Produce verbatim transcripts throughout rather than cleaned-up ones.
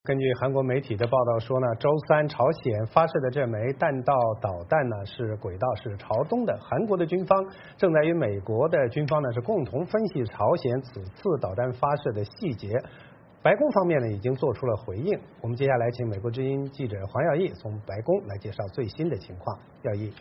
根据韩国媒体的报道说呢，周三朝鲜发射的这枚弹道导弹呢是轨道是朝东的。韩国的军方正在与美国的军方呢是共同分析朝鲜此次导弹发射的细节。白宫方面呢已经做出了回应。我们接下来请美国之音记者黄耀义从白宫来介绍最新的情况。耀义。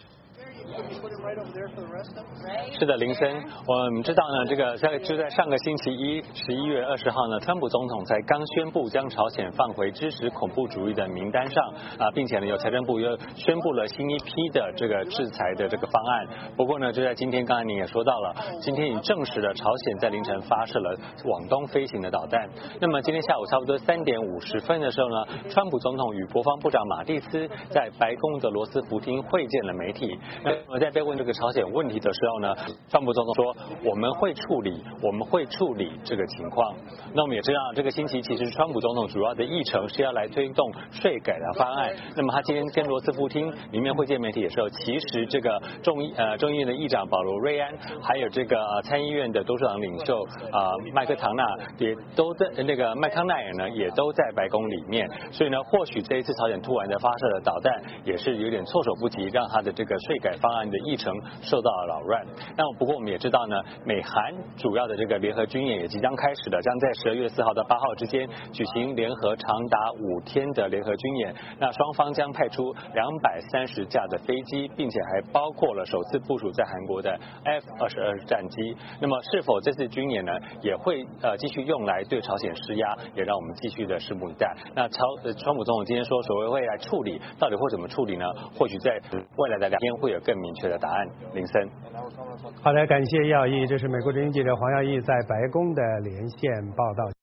是的，林森，我们知道呢，这个在就在上个星期一，十一月二十号呢，川普总统才刚宣布将朝鲜放回支持恐怖主义的名单上啊，并且呢，由财政部又宣布了新一批的这个制裁的这个方案。不过呢，就在今天，刚才您也说到了，今天已证实了朝鲜在凌晨发射了往东飞行的导弹。那么今天下午差不多三点五十分的时候呢，川普总统与国防部长马蒂斯在白宫的罗斯福厅会见了媒体。那么在被问这个朝鲜问题的时候呢，川普总统说我们会处理，我们会处理这个情况。那我们也知道，这个星期其实川普总统主要的议程是要来推动税改的方案。那么他今天跟罗斯福厅里面会见媒体的时候，其实这个众议呃众议院的议长保罗·瑞安，还有这个参议院的多数党领袖啊、呃、麦克唐纳也都在那个麦康奈尔呢也都在白宫里面。所以呢，或许这一次朝鲜突然的发射的导弹也是有点措手不及，让他的这个税改方案的议程受到了扰乱。那不过我们也知道呢，美韩主要的这个联合军演也即将开始了，将在十二月四号到八号之间举行联合长达五天的联合军演。那双方将派出两百三十架的飞机，并且还包括了首次部署在韩国的 F 二十二战机。那么是否这次军演呢也会呃继续用来对朝鲜施压，也让我们继续的拭目以待。那朝呃川普总统今天说所谓会来处理，到底会怎么处理呢？或许在未来的两天会有更明确的答案。林森。 好的，感谢耀义，这是美国之音记者黄耀义在白宫的连线报道。